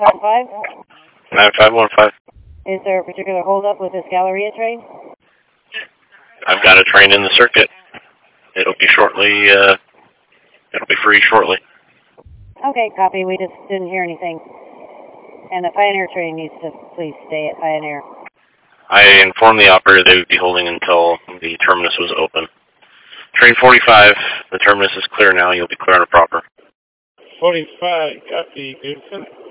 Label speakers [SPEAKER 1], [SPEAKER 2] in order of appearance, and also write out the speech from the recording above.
[SPEAKER 1] 9515?
[SPEAKER 2] 9515.
[SPEAKER 1] Is there a particular holdup with this Galleria train?
[SPEAKER 2] I've got a train in the circuit. It'll be shortly, it'll be free shortly.
[SPEAKER 1] Okay, copy. We just didn't hear anything. And the Pioneer train needs to please stay at Pioneer.
[SPEAKER 2] I informed the operator they would be holding until the terminus was open. Train 45, the terminus is clear now. You'll be clear on a proper.
[SPEAKER 3] 45, copy. Good.